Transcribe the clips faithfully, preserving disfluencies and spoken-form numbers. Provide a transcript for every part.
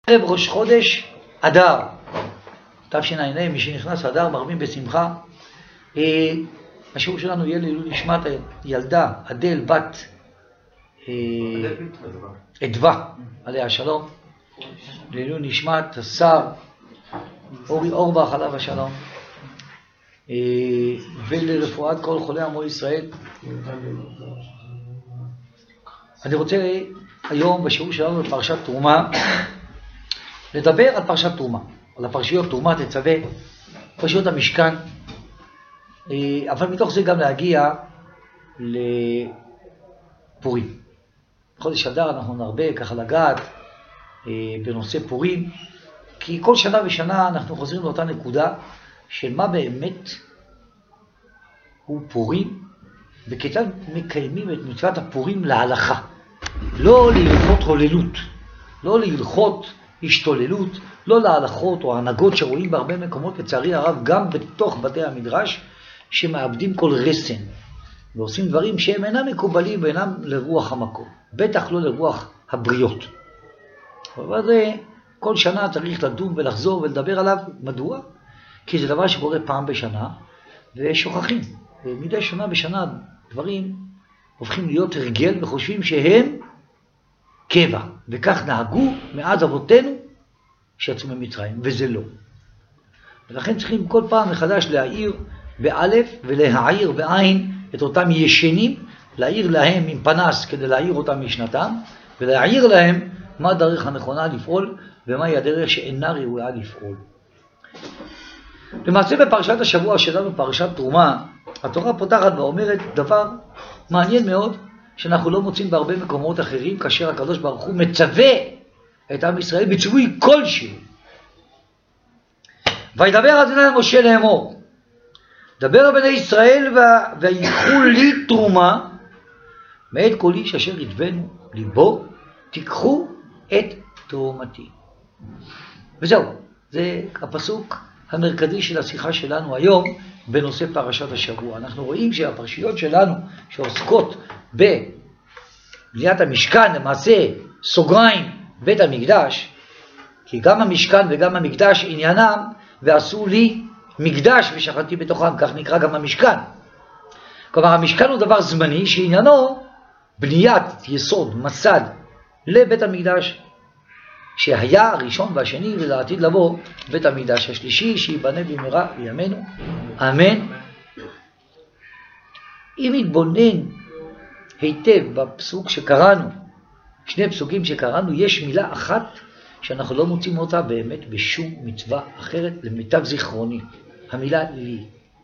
ערב ראש חודש אדר, תשע"ה, מי שנכנס אדר מרבים בשמחה. השיעור שלנו יהיה לעילוי נשמת הילדה אדל בת אדווה, עליה השלום, לעילוי נשמת השר אורי אורבך עליו השלום, ולרפואת כל חולי עמו ישראל. אני רוצה היום בשיעור שלנו בפרשת תרומה לדבר על פרשת תרומה, על הפרשיות תרומה תצווה, פרשיות המשכן, אבל מתוך זה גם להגיע לפורים. בחודש אדר אנחנו נרבה ככה לגעת בנושא פורים, כי כל שנה ושנה אנחנו חוזרים לאותה נקודה של מה באמת הוא פורים, וכיצד מקיימים את מצוות הפורים להלכה. לא להלכות הוללות, לא להלכות השתוללות, לא להלכות או ההנהגות שרואים בהרבה מקומות, לצערי הרב גם בתוך בתי המדרש, שמאבדים כל רסן ועושים דברים שהם אינם מקובלים ואינם לרוח המקום, בטח לא לרוח הבריות. אבל זה כל שנה צריך לדון ולחזור ולדבר עליו. מדוע? כי זה דבר שקורה פעם בשנה ושוכחים. ומדי שנה בשנה דברים הופכים להיות הרגל וחושבים שהם קבע, וכך נהגו מאז אבותינו שיצאו ממצרים, וזה לא. ולכן צריכים כל פעם מחדש להעיר באלף ולהעיר בעין את אותם ישנים, להעיר להם עם פנס כדי להעיר אותם משנתם, ולהעיר להם מה הדרך הנכונה לפעול ומהי הדרך שאינה ראויה לפעול. למעשה בפרשת השבוע שלנו, פרשת תרומה, התורה פותחת ואומרת דבר מעניין מאוד, שאנחנו לא מוצאים בהרבה מקומות אחרים, כאשר הקדוש ברוך הוא מצווה את עם ישראל בציווי כלשהו. וידבר אדוני אל משה לאמור, דבר בני ישראל ויקחו לי תרומה מאת כל איש אשר ידבנו ליבו, תיקחו את תרומתי. וזהו, זה הפסוק המרכזי של השיחה שלנו היום בנושא פרשת השבוע. אנחנו רואים שהפרשיות שלנו שעוסקות בבניית המשכן, למעשה סוגריים בית המקדש, כי גם המשכן וגם המקדש עניינם ועשו לי מקדש ושכנתי בתוכם, כך נקרא גם המשכן. כלומר המשכן הוא דבר זמני שעניינו בניית יסוד, מסד לבית המקדש שהיה הראשון והשני ולעתיד לבוא בית המקדש השלישי שיבנה במהרה בימינו, אמן. אם נתבונן היטב בפסוק שקראנו, שני פסוקים שקראנו, יש מילה אחת שאנחנו לא מוצאים אותה באמת בשום מצווה אחרת למיטב זיכרוני, המילה לי.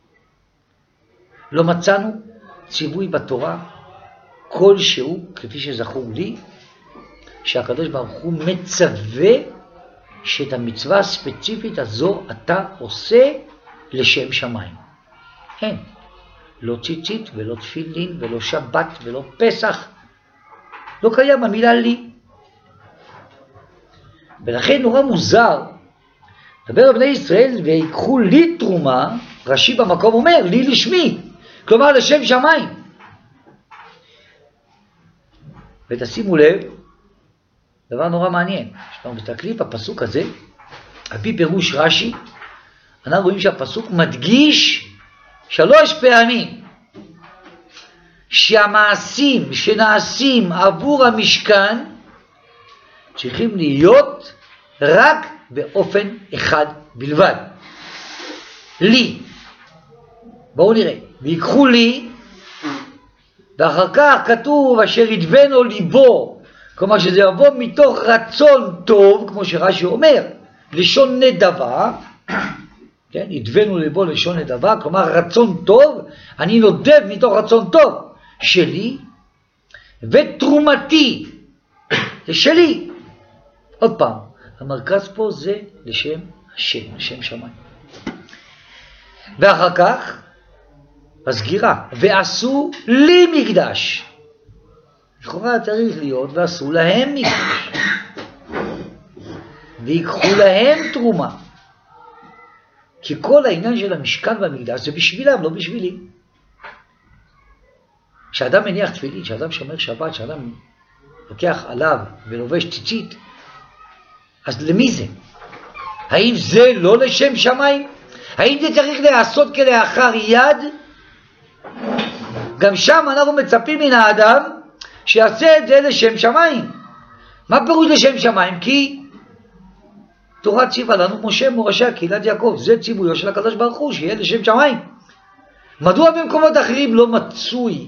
לא מצאנו ציווי בתורה כלשהו, כפי שזכור לי, שהקדוש ברוך הוא מצווה שאת המצווה הספציפית הזו אתה עושה לשם שמיים. אין. לא ציצית ולא תפילין ולא שבת ולא פסח. לא קיים המילה לי. ולכן נורא מוזר, דבר בני ישראל ויקחו לי תרומה, רש"י במקום אומר לי לשמי, כלומר לשם שמיים. ותשימו לב, דבר נורא מעניין, כשאנחנו מסתכלים בפסוק הזה, על פי פירוש רש"י, אנחנו רואים שהפסוק מדגיש שלוש פעמים שהמעשים שנעשים עבור המשכן צריכים להיות רק באופן אחד בלבד. לי. בואו נראה. ויקחו לי, ואחר כך כתוב אשר ידבנו ליבו, כלומר שזה יבוא מתוך רצון טוב, כמו שרש"י אומר, לשון נדבה, כן? ידבנו ליבו לשון נדבה, כלומר רצון טוב, אני נודב מתוך רצון טוב שלי, ותרומתי, זה שלי. עוד פעם, המרכז פה זה לשם השם, לשם שמיים. ואחר כך, הסגירה, ועשו לי מקדש. לכאורה צריך להיות, ועשו להם מקדש. ויקחו להם תרומה. כי כל העניין של המשכן והמקדש זה בשבילם, לא בשבילי. כשאדם מניח תפילין, כשאדם שומר שבת, כשאדם לוקח עליו ולובש ציצית, אז למי זה? האם זה לא לשם שמיים? האם זה צריך לעשות כלאחר יד? גם שם אנחנו מצפים מן האדם שיעשה את זה לשם שמיים. מה פירוש לשם שמיים? כי תורה ציווה לנו משה מורשה קהילת יעקב, זה ציוויו של הקדוש ברוך הוא, שיהיה לשם שמיים. מדוע במקומות אחרים לא מצוי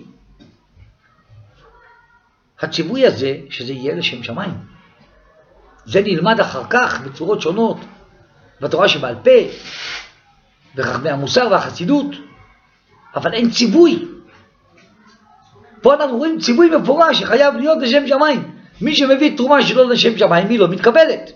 הציווי הזה שזה יהיה לשם שמיים? זה נלמד אחר כך בצורות שונות בתורה שבעל פה, בחכמי המוסר והחסידות, אבל אין ציווי. פה אנחנו רואים ציווי מפורש שחייב להיות לשם שמיים. מי שמביא תרומה שלא לשם שמיים היא לא מתקבלת.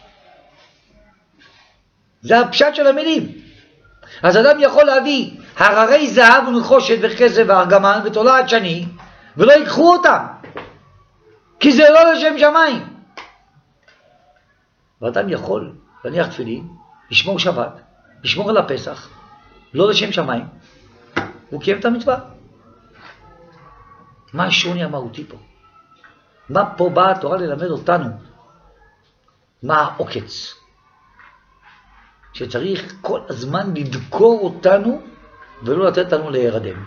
זה הפשט של המילים. אז אדם יכול להביא הררי זהב ונחושת וכסף וארגמן ותולעת שני ולא ייקחו אותם, כי זה לא לשם שמיים. ואדם יכול להניח תפילין, לשמור שבת, לשמור על הפסח, לא לשם שמיים, הוא קיים את המצווה. מה השוני המהותי פה? מה פה באה התורה ללמד אותנו? מה העוקץ? שצריך כל הזמן לדקור אותנו ולא לתת לנו להירדם.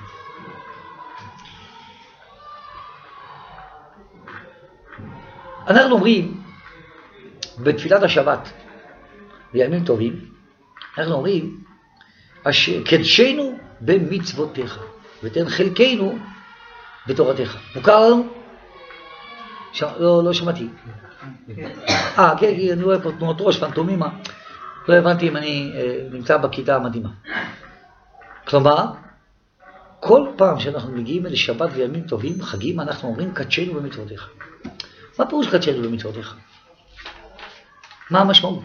אנחנו אומרים בתפילת השבת בימים טובים, אנחנו אומרים קדשנו במצוותיך ותן חלקנו בתורתך. מוכר לנו? ש... לא, לא שמעתי. אה, כן, אני רואה פה תנועות ראש, פנטומימה. לא הבנתי אם אני אה, נמצא בכיתה המדהימה. כלומר, כל פעם שאנחנו מגיעים אל שבת וימים טובים, חגים, אנחנו אומרים קדשנו במצוותיך. מה פירוש קדשנו במצוותיך? מה המשמעות?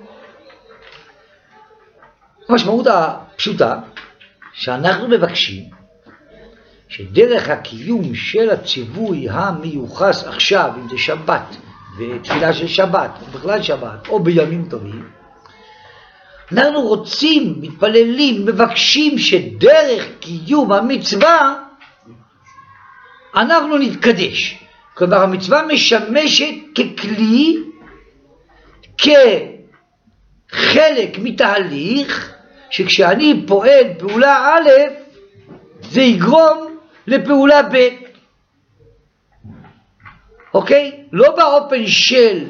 המשמעות הפשוטה, שאנחנו מבקשים שדרך הקיום של הציווי המיוחס עכשיו, אם זה שבת ותפילה של שבת, או בכלל שבת, או בימים טובים, אנחנו רוצים, מתפללים, מבקשים שדרך קיום המצווה אנחנו נתקדש. כלומר, המצווה משמשת ככלי, כחלק מתהליך, שכשאני פועל פעולה א', זה יגרום לפעולה ב'. אוקיי? לא באופן של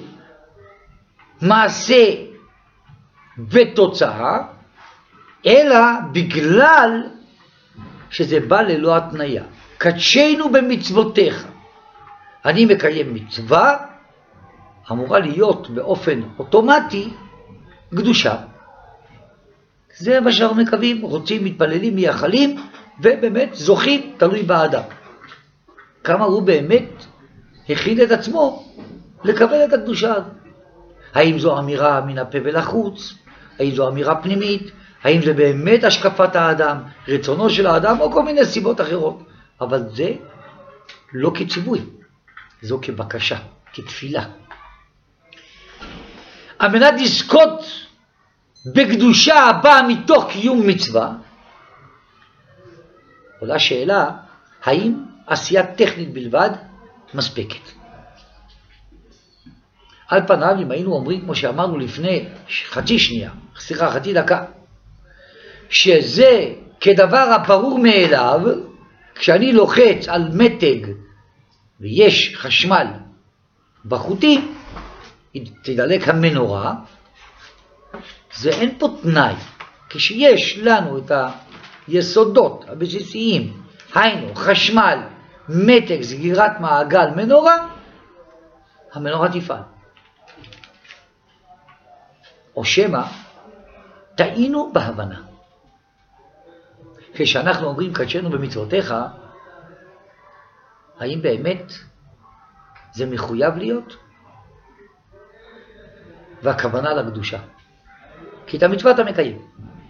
מעשה ותוצאה, אלא בגלל שזה בא ללא התניה. קדשנו במצוותיך. אני מקיים מצווה, אמורה להיות באופן אוטומטי קדושה. זה מה שאנחנו מקווים, רוצים, מתפללים, מייחלים, ובאמת זוכים, תלוי באדם. כמה הוא באמת הכין את עצמו לקבל את הקדושה. האם זו אמירה מן הפה ולחוץ? האם זו אמירה פנימית? האם זה באמת השקפת האדם, רצונו של האדם, או כל מיני סיבות אחרות? אבל זה לא כציווי, זו כבקשה, כתפילה. על מנת לזכות בקדושה הבאה מתוך קיום מצווה, עולה שאלה, האם עשייה טכנית בלבד מספקת? על פניו, אם היינו אומרים, כמו שאמרנו לפני חצי שנייה, סליחה, חצי דקה, שזה כדבר הברור מאליו, כשאני לוחץ על מתג ויש חשמל בחוטים, תדלק המנורה, זה אין פה תנאי. כשיש לנו את היסודות הבסיסיים, היינו חשמל, מתג, סגירת מעגל, מנורה, המנורה תפעל. או שמה, טעינו בהבנה. כשאנחנו אומרים קדשנו במצוותיך, האם באמת זה מחויב להיות? והכוונה לקדושה. כי את המצווה אתה מקיים.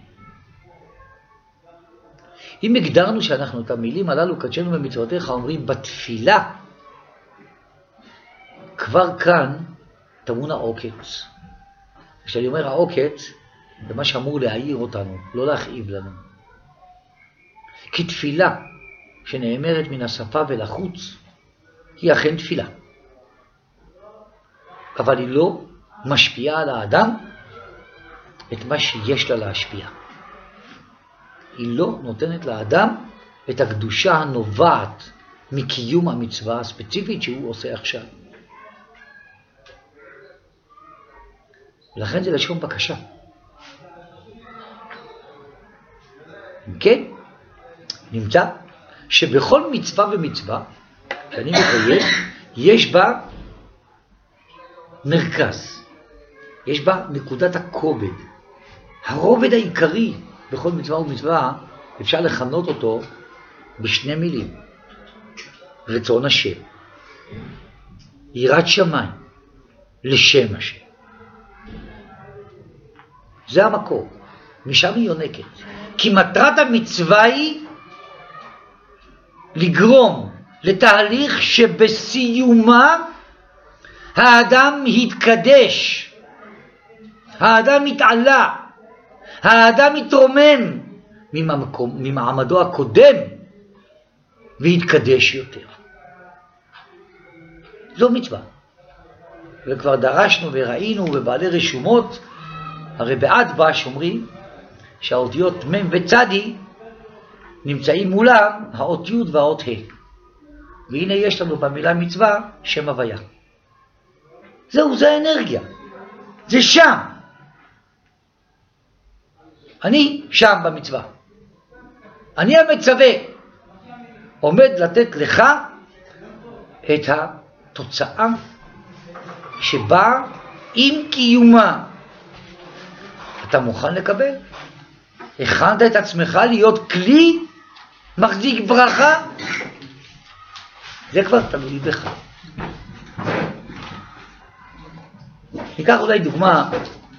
אם הגדרנו שאנחנו את המילים הללו קדשנו במצוותיך אומרים בתפילה, כבר כאן טמון העוקץ. כשאני אומר העוקץ, זה מה שאמור להעיר אותנו, לא להכאיב לנו. כי תפילה שנאמרת מן השפה ולחוץ, היא אכן תפילה. אבל היא לא משפיעה על האדם את מה שיש לה להשפיע. היא לא נותנת לאדם את הקדושה הנובעת מקיום המצווה הספציפית שהוא עושה עכשיו. ולכן זה לשון בקשה. כן, נמצא שבכל מצווה ומצווה שאני מקיים, יש בה מרכז, יש בה נקודת הכובד. הרובד העיקרי בכל מצווה ומצווה, אפשר לכנות אותו בשני מילים. רצון השם, יראת שמיים, לשם השם. זה המקור, משם היא יונקת. כי מטרת המצווה היא לגרום לתהליך שבסיומה האדם התקדש, האדם התעלה, האדם התרומם ממקום, ממעמדו הקודם והתקדש יותר. זו מצווה. וכבר דרשנו וראינו בבעלי רשומות, הרי באדבש אומרים שהאותיות מ' וצדי נמצאים מולם האות י' והאות ה'. והנה יש לנו במילה מצווה שם הוויה. זהו, זה האנרגיה. זה שם. אני שם במצווה. אני המצווה. עומד לתת לך את התוצאה שבאה עם קיומה. אתה מוכן לקבל? הכנת את עצמך להיות כלי מחזיק ברכה? זה כבר תלוי בך. ניקח אולי דוגמה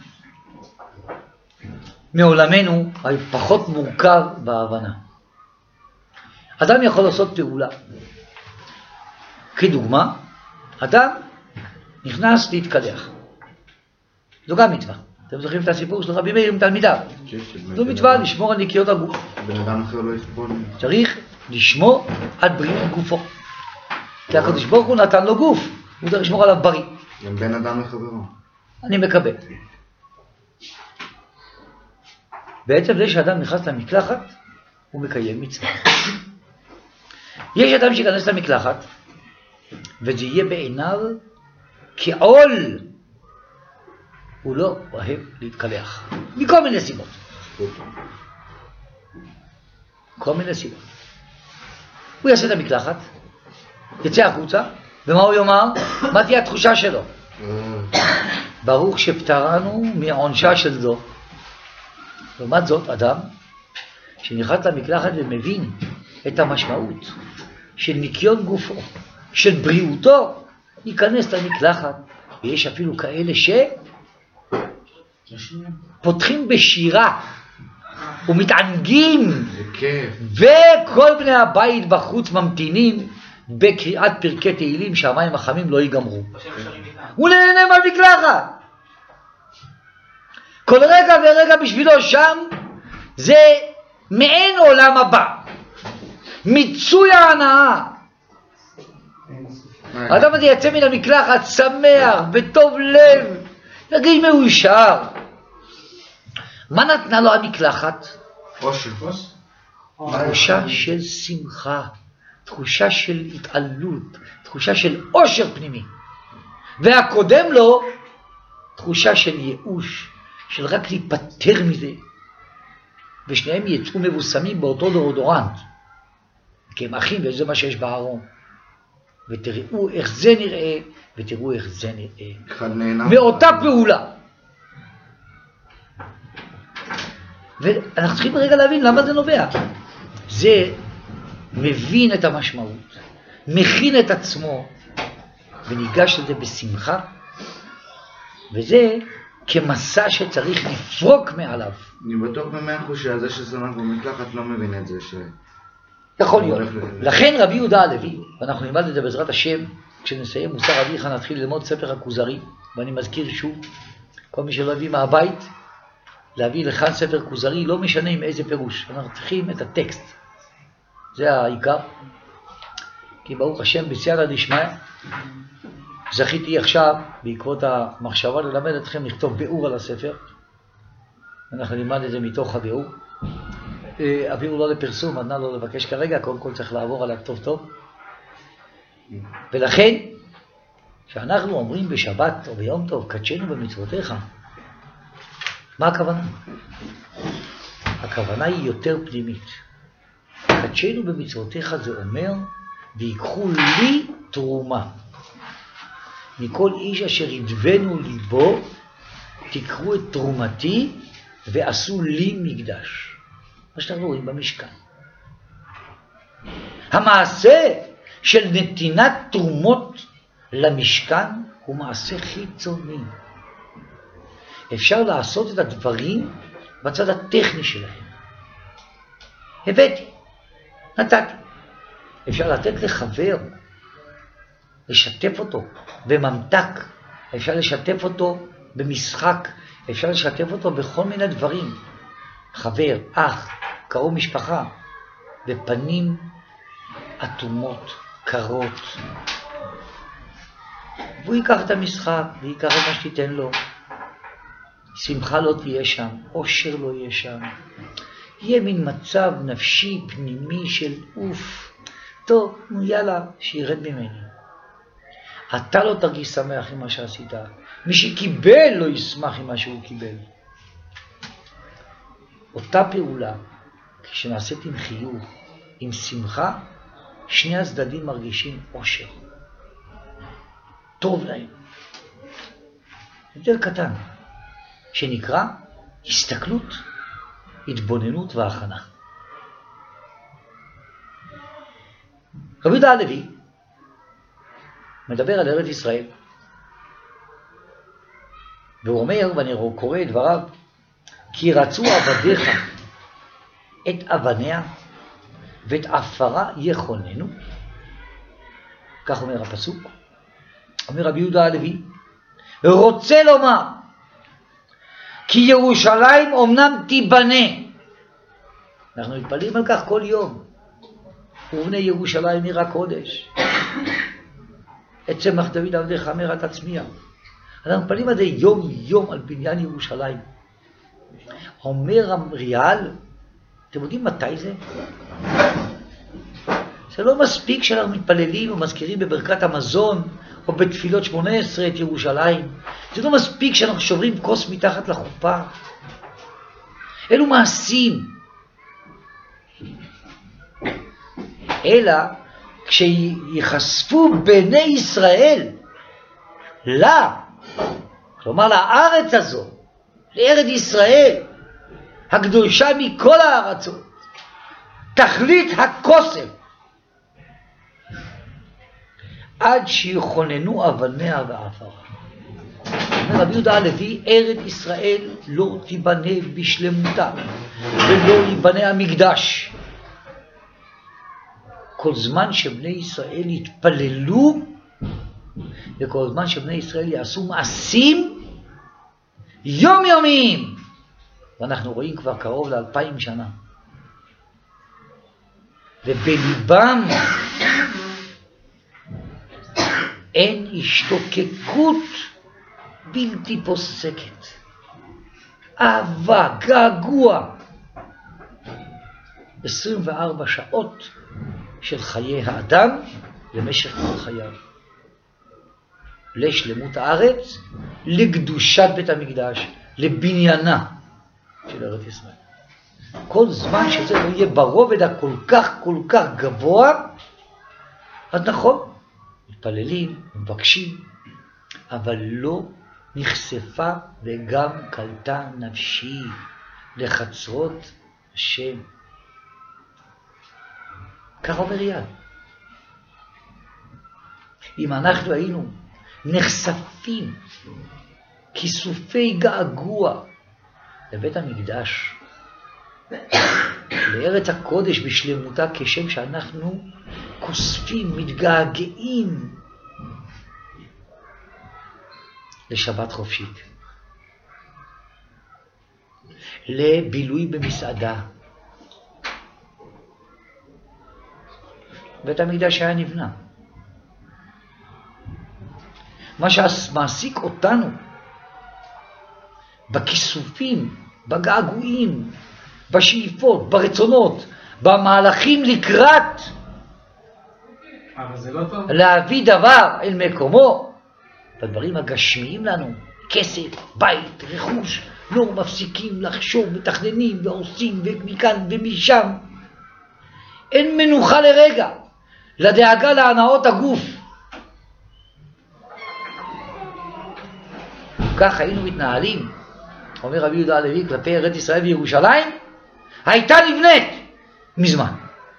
מעולמנו הפחות מורכב בהבנה. אדם יכול לעשות פעולה. כדוגמה, אדם נכנס להתקלח. זו גם מצווה. אתם זוכרים את הסיפור של רבי מאיר עם תלמידיו? זו מצווה לשמור על נקיות הגוף. בן אדם אחר לא יסבול. צריך לשמור על בריאות גופו. כי הקדוש ברוך הוא נתן לו גוף, הוא צריך לשמור עליו בריא. גם בן אדם לחברו. אני מקבל. בעצם זה שאדם נכנס למקלחת, הוא מקיים מצווה. יש אדם שיכנס למקלחת, וזה יהיה בעיניו כעול. הוא לא אוהב להתקלח. מכל מיני סיבות. כל מיני סיבות. הוא יעשה את המקלחת, יצא החוצה, ומה הוא יאמר? מה תהיה התחושה שלו? ברוך שפטרנו מעונשה של זו. לעומת זאת, אדם שנכנס למקלחת ומבין את המשמעות של ניקיון גופו, של בריאותו, ייכנס למקלחת. ויש אפילו כאלה שפותחים בשירה ומתענגים, וכל בני הבית בחוץ ממתינים בקריאת פרקי תהילים שהמים החמים לא ייגמרו. הוא נהנה מהמקלחת. כל רגע ורגע בשבילו שם זה מעין עולם הבא, מיצוי ההנאה. האדם הזה יצא מן המקלחת שמח, בטוב לב, ירגיש מאושר. מה נתנה לו המקלחת? תחושה של שמחה, תחושה של התעלות, תחושה של עושר פנימי. והקודם לו תחושה של ייאוש, של רק להיפטר מזה. ושניהם יצאו מבוסמים באותו דאודורנט, כי הם אחים וזה מה שיש בארון. ותראו איך זה נראה, ותראו איך זה נראה. מאותה פעולה. ואנחנו צריכים רגע להבין למה זה נובע. זה מבין את המשמעות, מכין את עצמו, וניגש לזה בשמחה, וזה כמסע שצריך לפרוק מעליו. אני בטוח במאה אחוז שזה ששמח במקלחת לא מבין את זה ש... יכול להיות. לכן רבי יהודה הלוי, ואנחנו נלמד את זה בעזרת השם, כשנסיים מוסר אביך נתחיל ללמוד ספר הכוזרי, ואני מזכיר שוב, כל מי שלא הביא מהבית, להביא לכאן ספר כוזרי, לא משנה עם איזה פירוש, אנחנו צריכים את הטקסט. זה העיקר. כי ברוך השם בסייעתא דשמיא, זכיתי עכשיו, בעקבות המחשבה, ללמד אתכם לכתוב ביאור על הספר. אנחנו נלמד את זה מתוך הביאור. הביאור לא לפרסום, אז נא לא לבקש כרגע, קודם כל צריך לעבור עליו טוב טוב. ולכן, כשאנחנו אומרים בשבת או ביום טוב, קדשנו במצוותיך, מה הכוונה? הכוונה היא יותר פנימית. קדשנו במצוותיך זה אומר, ויקחו לי תרומה. מכל איש אשר ידבנו ליבו, תקחו את תרומתי ועשו לי מקדש. מה שאנחנו רואים במשכן. המעשה של נתינת תרומות למשכן הוא מעשה חיצוני. אפשר לעשות את הדברים בצד הטכני שלהם. הבאתי, נתתי. אפשר לתת לחבר, לשתף אותו בממתק, אפשר לשתף אותו במשחק, אפשר לשתף אותו בכל מיני דברים. חבר, אח, קרוב משפחה, בפנים אטומות, קרות. והוא ייקח את המשחק, ויקח את מה שתיתן לו. שמחה לא תהיה שם, אושר לא יהיה שם. יהיה מין מצב נפשי פנימי של אוף. טוב, נו יאללה, שירד ממני. אתה לא תרגיש שמח עם מה שעשית. מי שקיבל לא ישמח עם מה שהוא קיבל. אותה פעולה, כשנעשית עם חיוך, עם שמחה, שני הצדדים מרגישים אושר. טוב להם. יותר קטן, שנקרא הסתכלות, התבוננות והכנה. רבי יהודה הלוי מדבר על ארץ ישראל, והוא אומר, ואני קורא את דבריו, כי רצו עבדיך את אבניה ואת עפרה יכוננו. כך אומר הפסוק. אומר רבי יהודה הלוי, רוצה לומר, כי ירושלים אומנם תיבנה. אנחנו מתפללים על כך כל יום. ובני ירושלים עיר הקודש. את צמח דוד עבדיך אמר תצמיח. אנחנו מתפללים על זה יום יום על בניין ירושלים. אומר המריאל, אתם יודעים מתי זה? זה לא מספיק שאנחנו מתפללים ומזכירים בברכת המזון או בתפילות שמונה עשרה את ירושלים. זה לא מספיק שאנחנו שוברים כוס מתחת לחופה. אלו מעשים. אלא כשיחשפו בני ישראל לה, כלומר לארץ הזו, לארץ ישראל, הקדושה מכל הארצות, תכלית הקוסם, עד שיכוננו אבניה ועפרה. אומר רבי יהודה הלוי, ארץ ישראל לא תיבנה בשלמותה, ולא ייבנה המקדש. כל זמן שבני ישראל יתפללו, וכל זמן שבני ישראל יעשו מעשים יומיומיים. ואנחנו רואים כבר קרוב לאלפיים שנה. ובליבם אין השתוקקות בלתי פוסקת. אהבה, געגוע. עשרים וארבע שעות של חיי האדם למשך כל חייו. לשלמות הארץ, לקדושת בית המקדש, לבניינה של ארץ ישראל. כל זמן שזה לא יהיה ברובד הכל כך כל כך גבוה, אז נכון, מתפללים, מבקשים, אבל לא נחשפה וגם קלטה נפשי לחצרות השם. כך אומר יד. אם אנחנו היינו נחשפים כיסופי געגוע לבית המקדש, לארץ הקודש בשלמותה, כשם שאנחנו כוספים, מתגעגעים לשבת חופשית, לבילוי במסעדה. בית המקדש היה נבנה. מה שמעסיק אותנו, בכיסופים, בגעגועים, בשאיפות, ברצונות, במהלכים לקראת, אבל זה לא טוב. להביא דבר אל מקומו, בדברים הגשמיים לנו, כסף, בית, רכוש, לא מפסיקים לחשוב, מתכננים ועושים ומכאן ומשם. אין מנוחה לרגע, לדאגה להנאות הגוף. כך היינו מתנהלים, אומר רבי יהודה הלוי, כלפי ארץ ישראל וירושלים, הייתה נבנית מזמן.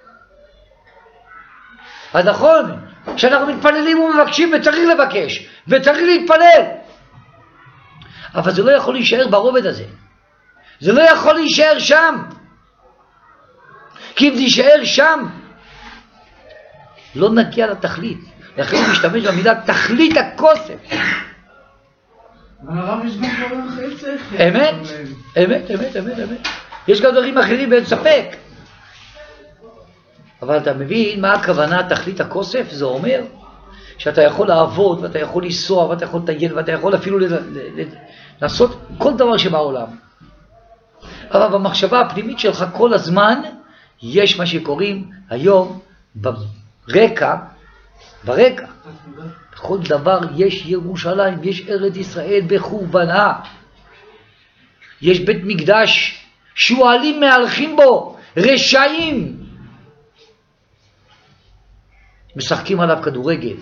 אז נכון, שאנחנו מתפללים ומבקשים וצריך לבקש, וצריך להתפלל. אבל זה לא יכול להישאר ברובד הזה. זה לא יכול להישאר שם. כי אם זה יישאר שם, לא נגיע לתכלית. לכן הוא משתמש במילה תכלית הכוסף. אבל הרב יש גם דברים אחרי צריך. אמת, אמת, אמת, אמת, אמת. יש גם דברים אחרים ואין ספק. אבל אתה מבין מה הכוונה תכלית הכוסף? זה אומר שאתה יכול לעבוד ואתה יכול לנסוע ואתה יכול לטייל ואתה יכול אפילו ל- ל- ל- לעשות כל דבר שבעולם. אבל במחשבה הפנימית שלך כל הזמן יש מה שקוראים היום ברקע, ברקע. בכל דבר יש ירושלים, יש ארץ ישראל בחורבנה. יש בית מקדש, שועלים מהלכים בו, רשעים. משחקים עליו כדורגל.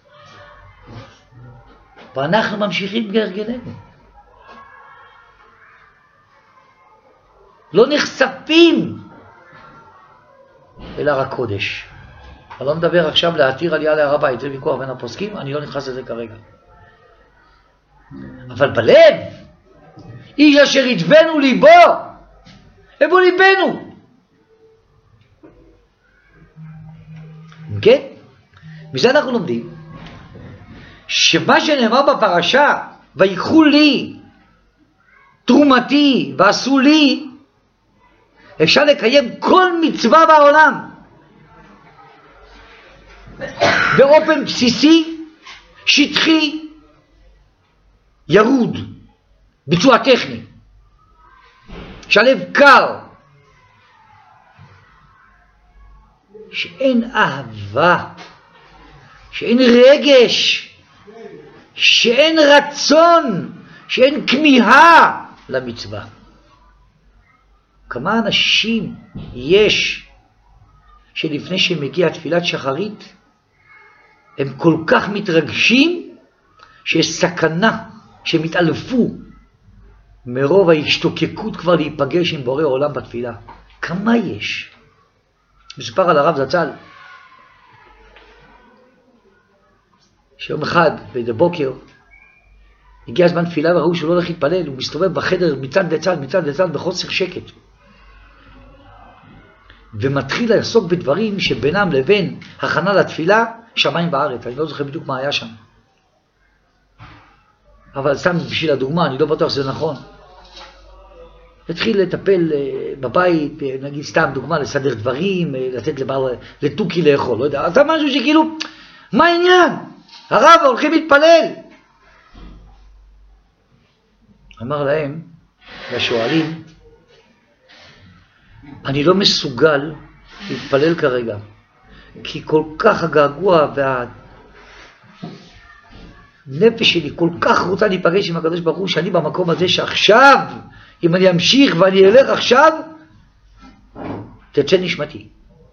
ואנחנו ממשיכים כהרגלנו. לא נחשפים אל הר הקודש. אני לא מדבר עכשיו להתיר עלייה להר הבית, זה ויכוח בין הפוסקים, אני לא נכנס לזה כרגע. אבל בלב, איש אשר ידבנו ליבו, איפה ליבנו? כן? מזה אנחנו לומדים שמה שנאמר בפרשה, ויקחו לי תרומתי ועשו לי, אפשר לקיים כל מצווה בעולם באופן בסיסי, שטחי, ירוד, ביצוע טכני, שלב קר, שאין אהבה, שאין רגש, שאין רצון, שאין כמיהה למצווה. כמה אנשים יש שלפני שמגיע תפילת שחרית הם כל כך מתרגשים שיש סכנה שמתעלפו מרוב ההשתוקקות כבר להיפגש עם בורא עולם בתפילה. כמה יש? מסופר על הרב זצ"ל שיום אחד בבוקר הגיע הזמן תפילה וראו שהוא לא הולך להתפלל, הוא מסתובב בחדר מצד לצד מצד לצד בחוסר שקט ומתחיל לעסוק בדברים שבינם לבין הכנה לתפילה שמיים בארץ. אני לא זוכר בדיוק מה היה שם, אבל סתם בשביל הדוגמה, אני לא בטוח שזה נכון. התחיל לטפל בבית, נגיד סתם דוגמה, לסדר דברים, לתת לבר, לטוקי לאכול, לא יודע, אתה משהו שכאילו, מה העניין? הרב הולכים להתפלל. אמר להם, לשואלים, אני לא מסוגל להתפלל כרגע, כי כל כך הגעגוע והנפש שלי כל כך רוצה להיפגש עם הקדוש ברוך הוא, שאני במקום הזה שעכשיו, אם אני אמשיך ואני אלך עכשיו, תצא נשמתי.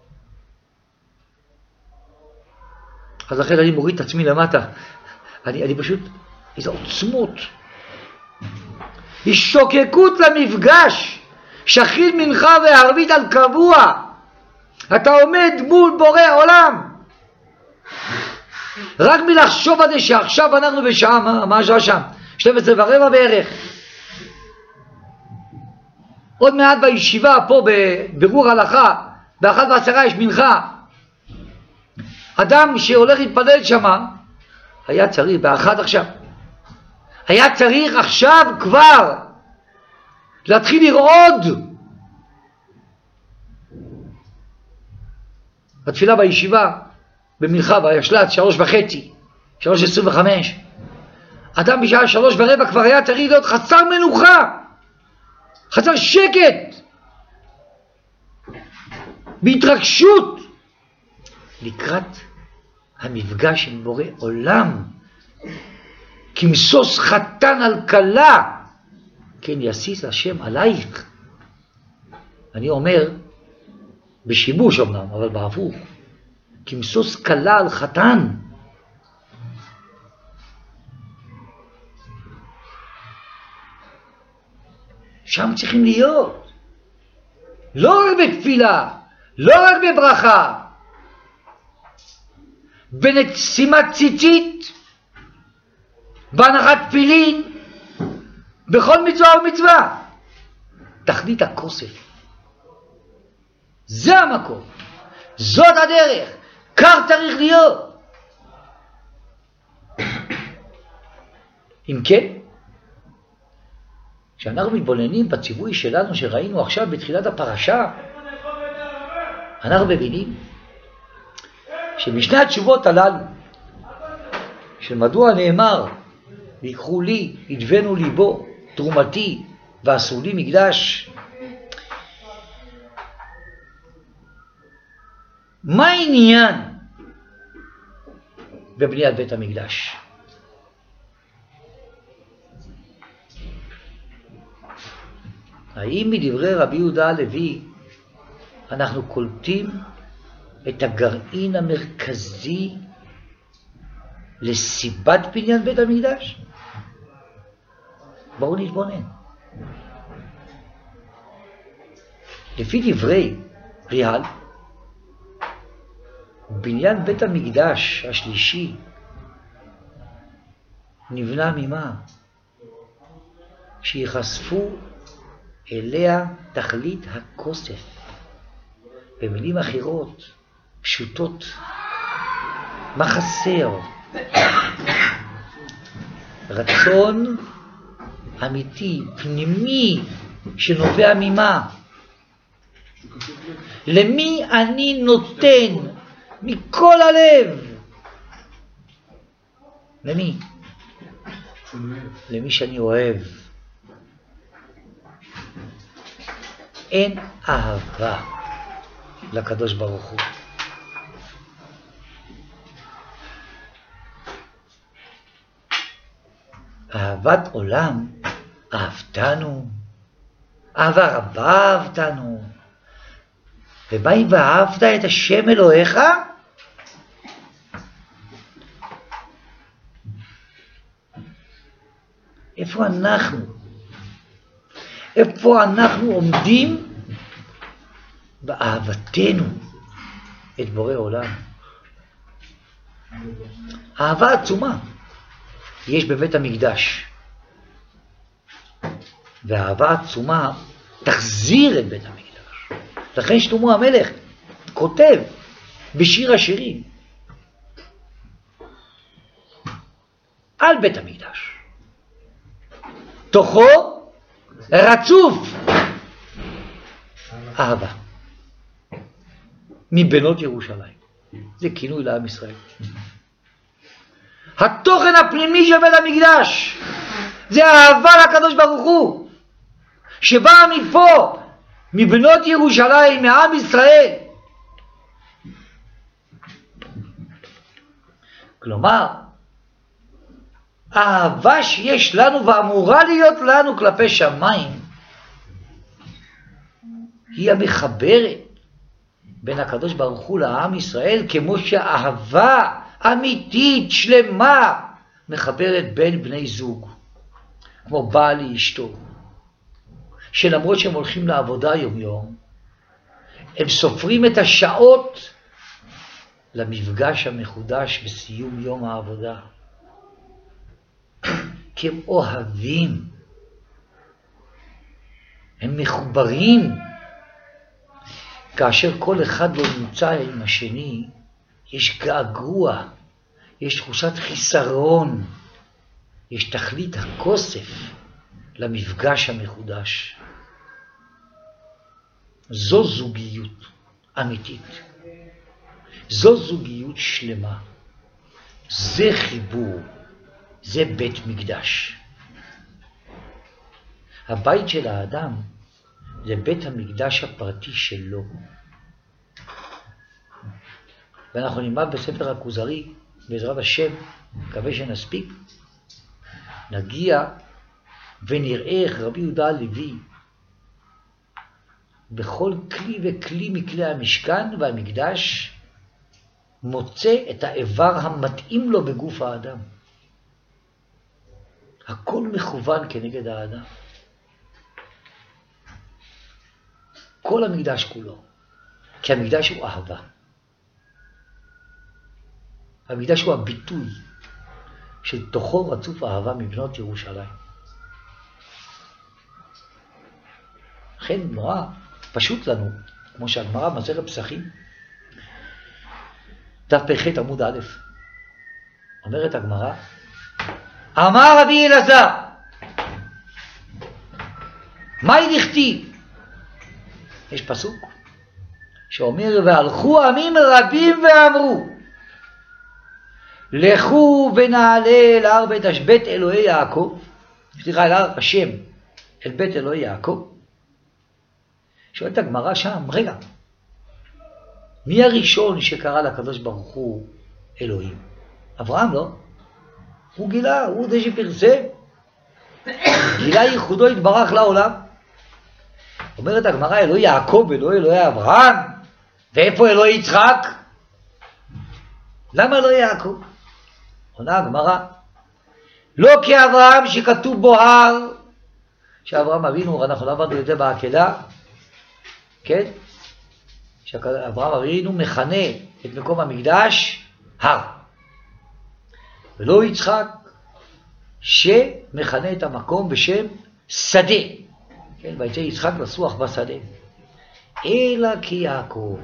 אז לכן אני מוריד את עצמי למטה. אני, אני פשוט, איזה עוצמות. השתוקקות למפגש, שחיל מנחה וערבית על קבוע. אתה עומד מול בורא עולם. רק מלחשוב על זה שעכשיו אנחנו בשעה, מה, מה השעה שם? שתים עשרה ורבע בערך. עוד מעט בישיבה פה בבירור הלכה, באחת ועשרה יש מנחה. אדם שהולך להתפלל שמה, היה צריך, באחת עכשיו, היה צריך עכשיו כבר להתחיל לרעוד. התפילה בישיבה, במנחה, בישלט, שלוש וחצי, שלוש עשרים וחמש. אדם בשעה שלוש ורבע כבר היה צריך להיות חסר מנוחה, חסר שקט, בהתרגשות, לקראת המפגש עם בורא עולם, כמסוס חתן על כלה, כן יסיס השם עלייך. אני אומר, בשיבוש אמנם, אבל בהפוך, כמסוס כלה על חתן. שם צריכים להיות. לא רק בתפילה, לא רק בברכה, בנשימת ציצית, בהנחת תפילין, בכל מצווה ומצווה. תכלית הכוסף. זה המקום. זאת הדרך. כך צריך להיות. אם כן, כשאנחנו מתבוננים בציווי שלנו שראינו עכשיו בתחילת הפרשה, אנחנו מבינים שמשני התשובות הללו, של מדוע נאמר, ויקחו לי, ידבנו ליבו, תרומתי, ועשו לי מקדש. מה העניין בבניית בית המקדש? האם מדברי רבי יהודה הלוי אנחנו קולטים את הגרעין המרכזי לסיבת בניין בית המקדש? בואו נתבונן. לפי דברי ריאל, בניין בית המקדש השלישי נבנה ממה? שיחשפו אליה תכלית הכוסף. במילים אחרות, פשוטות, מה חסר? רצון אמיתי, פנימי, שנובע ממה? למי אני נותן מכל הלב? למי? למי שאני אוהב. אין אהבה לקדוש ברוך הוא. אהבת עולם, אהבתנו, אהבה רבה אהבתנו. ומה אם ואהבת את השם אלוהיך? איפה אנחנו? איפה אנחנו עומדים באהבתנו את בורא עולם? אהבה עצומה יש בבית המקדש, והאהבה עצומה תחזיר את בית המקדש. לכן שלמה המלך כותב בשיר השירים על בית המקדש, תוכו רצוף אהבה מבנות ירושלים. זה כינוי לעם ישראל. התוכן הפנימי של בית המקדש זה אהבה לקדוש ברוך הוא, שבאה מפה, מבנות ירושלים, מעם ישראל. כלומר, האהבה שיש לנו ואמורה להיות לנו כלפי שמיים היא המחברת בין הקדוש ברוך הוא לעם ישראל, כמו שהאהבה אמיתית שלמה מחברת בין בני זוג, כמו בעל לאשתו, שלמרות שהם הולכים לעבודה יום יום, הם סופרים את השעות למפגש המחודש בסיום יום העבודה, כי הם אוהבים, הם מחוברים. כאשר כל אחד לא נמצא עם השני, יש געגוע, יש תחושת חיסרון, יש תכלית הכוסף למפגש המחודש. זו זוגיות אמיתית, זו זוגיות שלמה, זה חיבור, זה בית מקדש. הבית של האדם זה בית המקדש הפרטי שלו. ואנחנו נלמד בספר הכוזרי, בעזרת השם, מקווה שנספיק, נגיע ונראה איך רבי יהודה הלוי בכל כלי וכלי מכלי המשכן והמקדש מוצא את האיבר המתאים לו בגוף האדם. הכל מכוון כנגד האדם. כל המקדש כולו. כי המקדש הוא אהבה. המקדש הוא הביטוי של תוכו רצוף אהבה מבנות ירושלים. לכן נורא פשוט לנו, כמו שהגמרא במסכת פסחים, דף פ"ח עמוד א', אומרת הגמרא, אמר רבי אלעזר, מהי דכתיב? יש פסוק שאומר, והלכו עמים רבים ואמרו, לכו ונעלה אל הר בית בית אלוהי יעקב, סליחה, אל הר השם, אל בית אלוהי יעקב. שואלת הגמרא שם, רגע, מי הראשון שקרא לקדוש ברוך הוא אלוהים? אברהם, לא? הוא גילה, הוא זה שפרסם. גילה ייחודו התברך לעולם. אומרת הגמרא, אלוהי יעקב, אלוהי אלוהי אברהם, ואיפה אלוהי יצחק? למה אלוהי יעקב? עונה הגמרא, לא כאברהם שכתוב בו הר, שאברהם אבינו, אנחנו למדנו את זה בעקדה, כן? שאברהם אבינו מכנה את מקום המקדש הר. ולא יצחק שמכנה את המקום בשם שדה. כן, ויצא יצחק לסוח בשדה. אלא כי יעקב,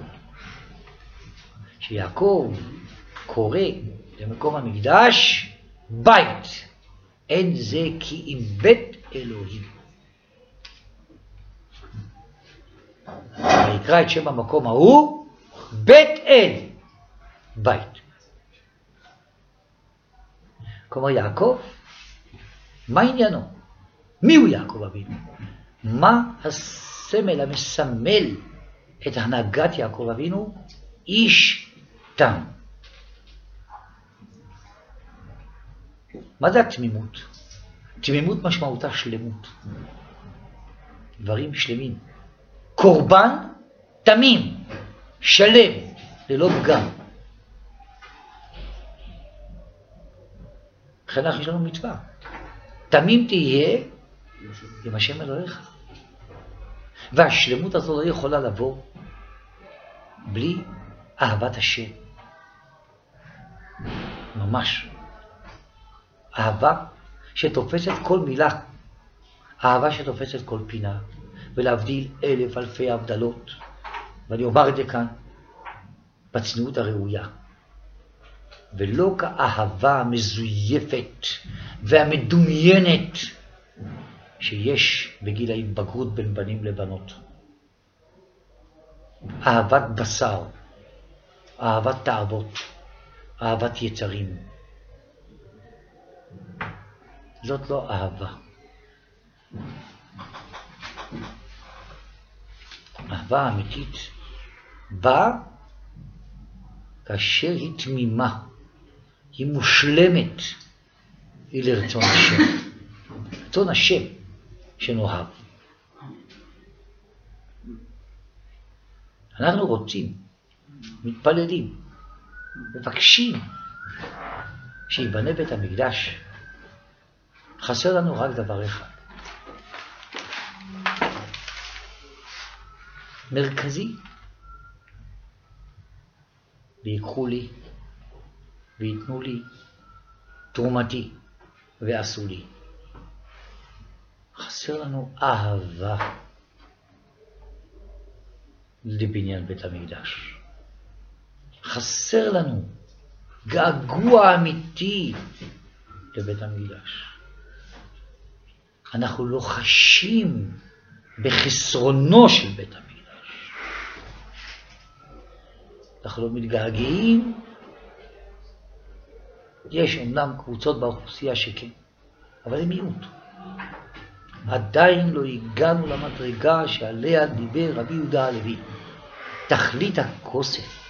שיעקב קורא למקום המקדש בית. אין זה כי אם בית אלוהים. ויקרא את שם המקום ההוא בית אל, בית. כלומר יעקב, מה עניינו? מי הוא יעקב אבינו? מה הסמל המסמל את הנהגת יעקב אבינו? איש תם. מה זה התמימות? תמימות משמעותה שלמות. דברים שלמים. קורבן תמים, שלם, ללא פגם. לכן יש לנו מצווה. תמים תהיה עם השם אלוהיך. והשלמות הזו לא יכולה לבוא בלי אהבת השם. ממש. אהבה שתופסת כל מילה. אהבה שתופסת כל פינה. ולהבדיל אלף אלפי הבדלות. ואני אומר את זה כאן, בצניעות הראויה. ולא כאהבה המזויפת והמדומיינת שיש בגיל ההתבגרות בין בנים לבנות. אהבת בשר, אהבת תאוות, אהבת יצרים. זאת לא אהבה. אהבה אמיתית באה כאשר היא תמימה, היא מושלמת, היא לרצון השם. רצון השם שנאהב. אנחנו רוצים, מתפללים, מבקשים שיבנה בית המקדש. חסר לנו רק דבר אחד. מרכזי. ויקחו לי ויתנו לי תרומתי ועשו לי. חסר לנו אהבה לבניין בית המקדש. חסר לנו געגוע אמיתי לבית המקדש. אנחנו לא חשים בחסרונו של בית המקדש. אנחנו לא מתגעגעים יש אומנם קבוצות באוכלוסייה שכן, אבל הם מיעוט. עדיין לא הגענו למדרגה שעליה דיבר רבי יהודה הלוי. תכלית הכוסף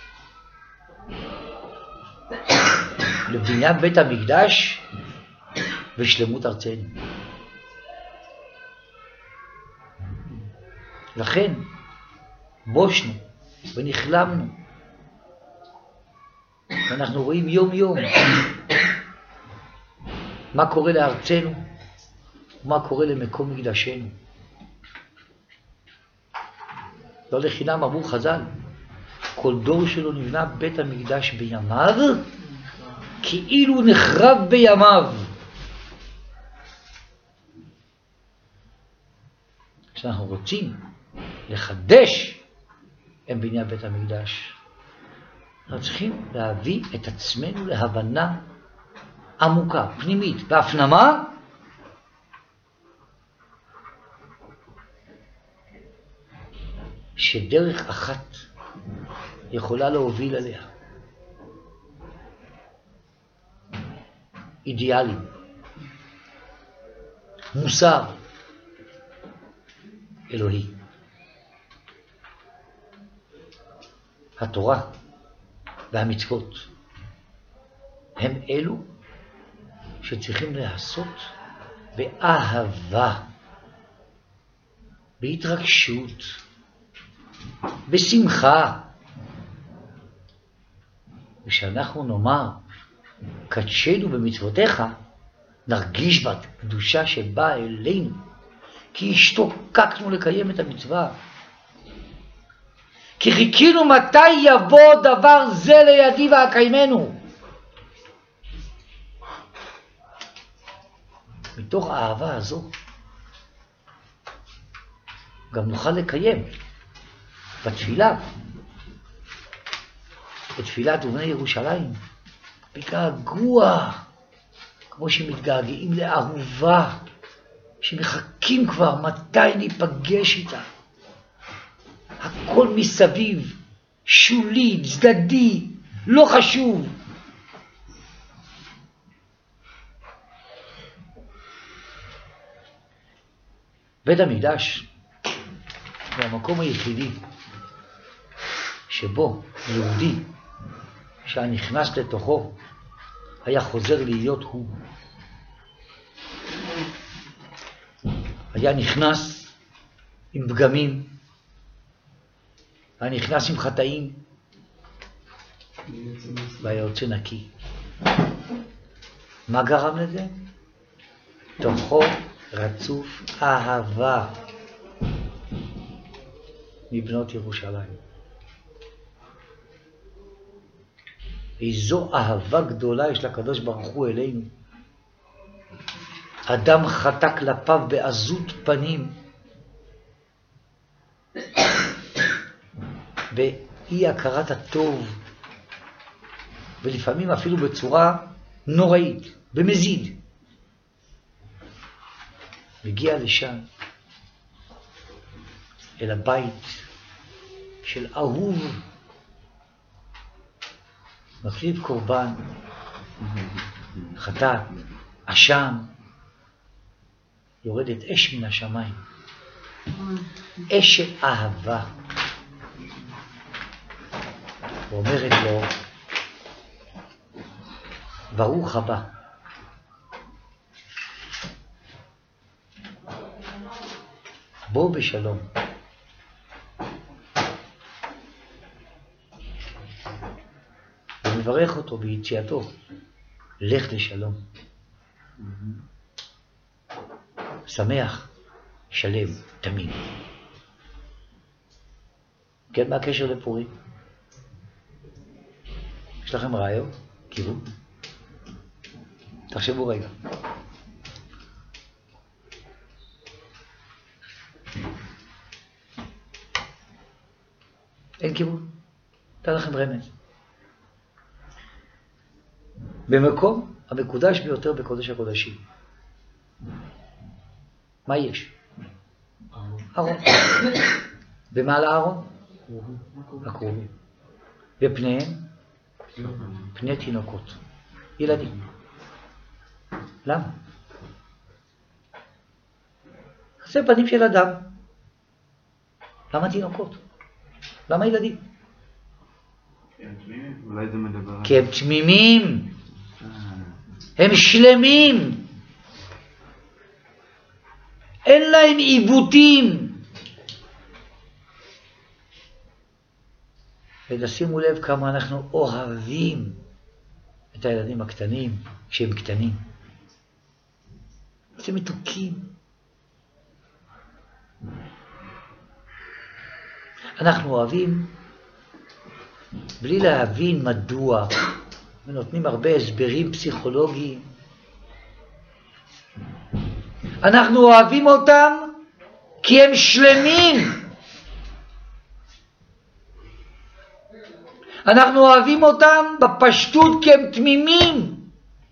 לבניית בית המקדש ושלמות ארצנו. לכן בושנו ונכלמנו, ואנחנו רואים יום יום מה קורה לארצנו ומה קורה למקום מקדשנו. לא לחינם אמרו חז"ל, כל דור שלו נבנה בית המקדש בימיו כאילו נחרב בימיו. כשאנחנו רוצים לחדש את בניין בית המקדש, אנחנו צריכים להביא את עצמנו להבנה עמוקה, פנימית, בהפנמה שדרך אחת יכולה להוביל אליה. אידיאלים, מוסר, אלוהי. התורה והמצוות הם אלו שצריכים להיעשות באהבה, בהתרגשות, בשמחה. ושאנחנו נאמר קדשנו במצוותיך, נרגיש בה קדושה שבאה אלינו, כי השתוקקנו לקיים את המצווה, כי חיכינו מתי יבוא דבר זה לידי ואקיימנו. מתוך האהבה הזו גם נוכל לקיים בתפילה, בתפילת בני ירושלים, בגעגוע, כמו שמתגעגעים לאהובה, שמחכים כבר מתי ניפגש איתה. הכל מסביב, שולי, צדדי, לא חשוב. בית המקדש הוא המקום היחידי שבו יהודי שהנכנס לתוכו היה חוזר להיות הוא. היה נכנס עם פגמים, היה נכנס עם חטאים, והיה יוצא נקי. מה גרם לזה? תוכו רצוף אהבה מבנות ירושלים. איזו אהבה גדולה יש לקדוש ברוך הוא אלינו. אדם חטא כלפיו בעזות פנים, באי הכרת הטוב, ולפעמים אפילו בצורה נוראית, במזיד. מגיע לשם, אל הבית של אהוב, מקריב קורבן, חטאת, אשם, יורדת אש מן השמיים, אש של אהבה, ואומרת לו, ברוך הבא. בוא בשלום. ומברך אותו ביציאתו, לך לשלום. שמח, שלם, תמיד. כן, מה הקשר לפורים? יש לכם רעיון? כיוון? תחשבו רגע. אין כיוון. תן לכם רמז. במקום המקודש ביותר בקודש הקודשים. מה יש? ארון. במעל הארון? הקרובים. בפניהם? פני תינוקות. ילדים. למה? זה פנים של אדם. למה תינוקות? למה ילדים? אולי זה מדבר על... כי הם תמימים. הם שלמים. אין להם עיוותים. ותשימו לב כמה אנחנו אוהבים את הילדים הקטנים כשהם קטנים. זה מתוקים. אנחנו אוהבים בלי להבין מדוע, ונותנים הרבה הסברים פסיכולוגיים. אנחנו אוהבים אותם כי הם שלמים. אנחנו אוהבים אותם בפשטות כי הם תמימים.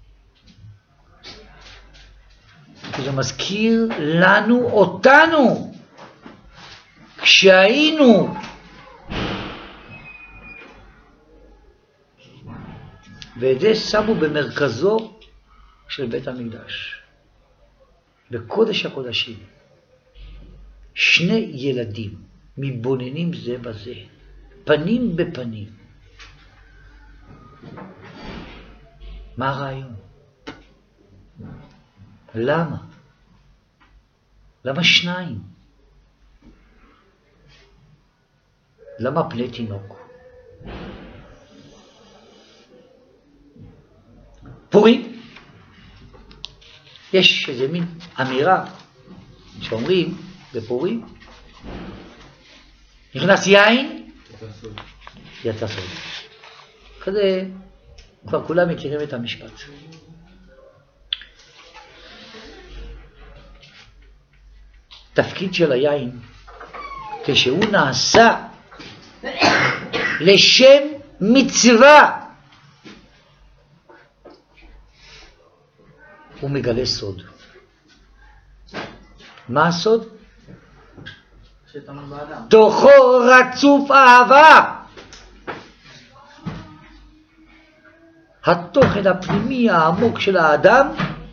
כי זה מזכיר לנו אותנו כשהיינו ואת זה שמו במרכזו של בית המקדש, בקודש הקודשים. שני ילדים מתבוננים זה בזה, פנים בפנים. מה הרעיון? למה? למה שניים? למה פני תינוק? פורים. יש איזה מין אמירה שאומרים בפורים, נכנס יין, יצא סוד. כזה, כבר כולם מכירים את המשפט. תפקיד של היין, כשהוא נעשה לשם מצווה, הוא מגלה סוד. מה הסוד? תוכו רצוף אהבה. התוכן הפנימי העמוק של האדם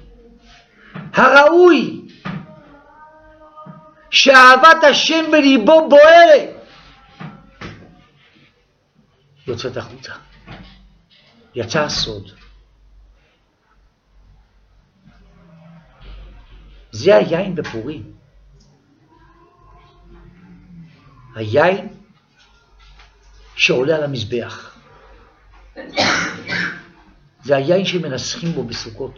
הראוי שאהבת השם בליבו בוערת יוצאת החוצה. יצא הסוד. זה היין בפורים. היין שעולה על המזבח. זה היין שמנסחים בו בסוכות.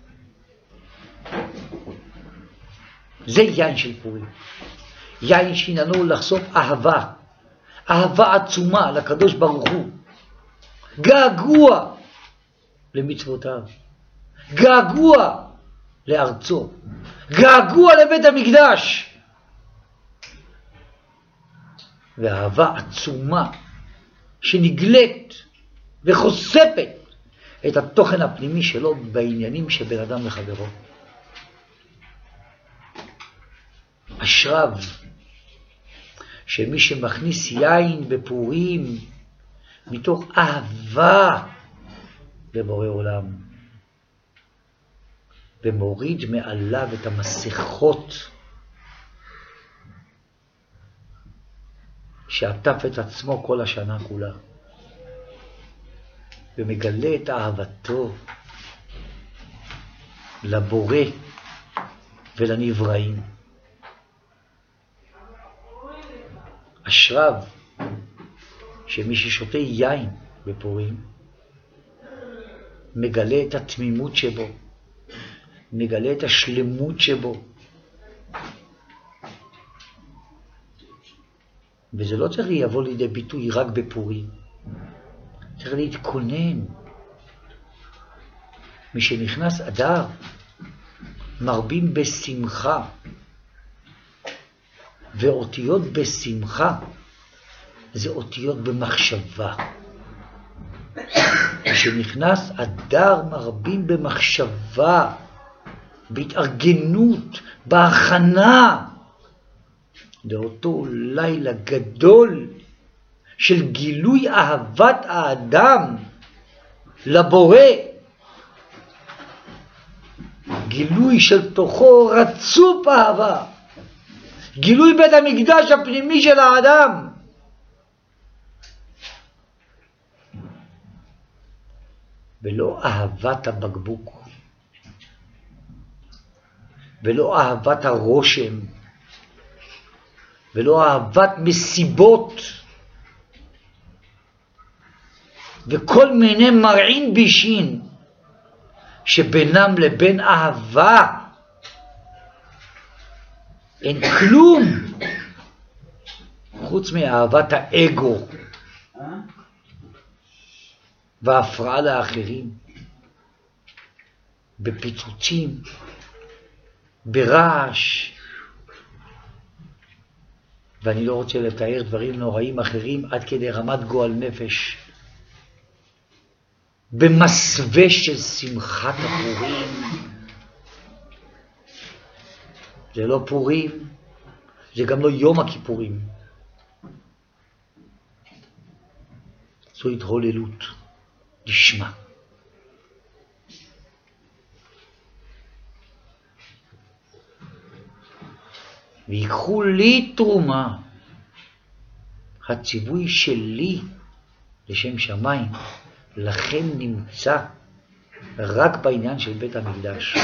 זה יין של פורים. יין שעניינו לחשוף אהבה. אהבה עצומה לקדוש ברוך הוא. געגוע למצוותיו. געגוע לארצו. געגוע לבית המקדש. ואהבה עצומה שנגלית וחושפת את התוכן הפנימי שלו בעניינים שבין אדם לחברו. אשריו שמי שמכניס יין בפורים מתוך אהבה לבורא עולם ומוריד מעליו את המסכות שעטף את עצמו כל השנה כולה ומגלה את אהבתו לבורא ולנבראים. אשריו שמי ששותה יין בפורים מגלה את התמימות שבו, מגלה את השלמות שבו. וזה לא צריך לבוא לידי ביטוי רק בפורים. צריך להתכונן. מי שנכנס אדר מרבים בשמחה. ואותיות בשמחה זה אותיות במחשבה. מי שנכנס אדר מרבים במחשבה, בהתארגנות, בהכנה. לאותו לילה גדול של גילוי אהבת האדם לבורא גילוי של תוכו רצוף אהבה. גילוי בית המקדש הפנימי של האדם. ולא אהבת הבקבוק. ולא אהבת הרושם. ולא אהבת מסיבות. וכל מיני מרעין בישין שבינם לבין אהבה אין כלום חוץ מאהבת האגו וההפרעה לאחרים, בפיצוצים, ברעש. ואני לא רוצה לתאר דברים נוראים אחרים עד כדי רמת גועל נפש, במסווה של שמחת הפורים. זה לא פורים, זה גם לא יום הכיפורים. זו התהוללות לשמה. ויקחו לי תרומה. הציווי שלי לשם שמיים לכן נמצא רק בעניין של בית המקדש.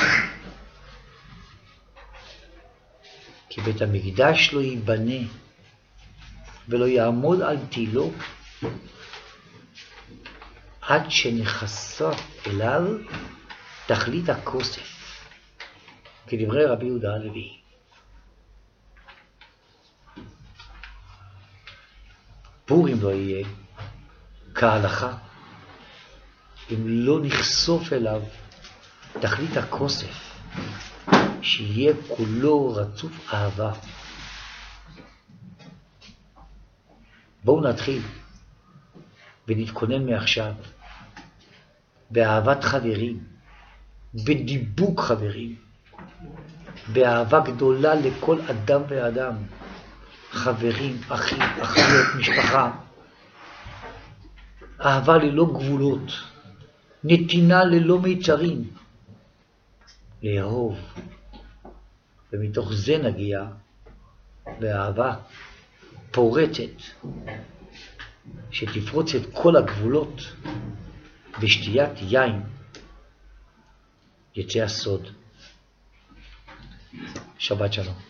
כי בית המקדש לא ייבנה ולא יעמוד על תילו עד שנחסה אליו תכלית הכוסף, כדברי רבי יהודה הלוי. פורים לא יהיה כהלכה אם לא נחשוף אליו תכלית הכוסף, שיהיה כולו רצוף אהבה. בואו נתחיל ונתכונן מעכשיו באהבת חברים, בדיבוק חברים, באהבה גדולה לכל אדם ואדם, חברים, אחים, אחיות, משפחה. אהבה ללא גבולות, נתינה ללא מיצרים, לאהוב. ומתוך זה נגיע באהבה פורצת שתפרוץ את כל הגבולות. בשתיית יין יצא הסוד. שבת שלום.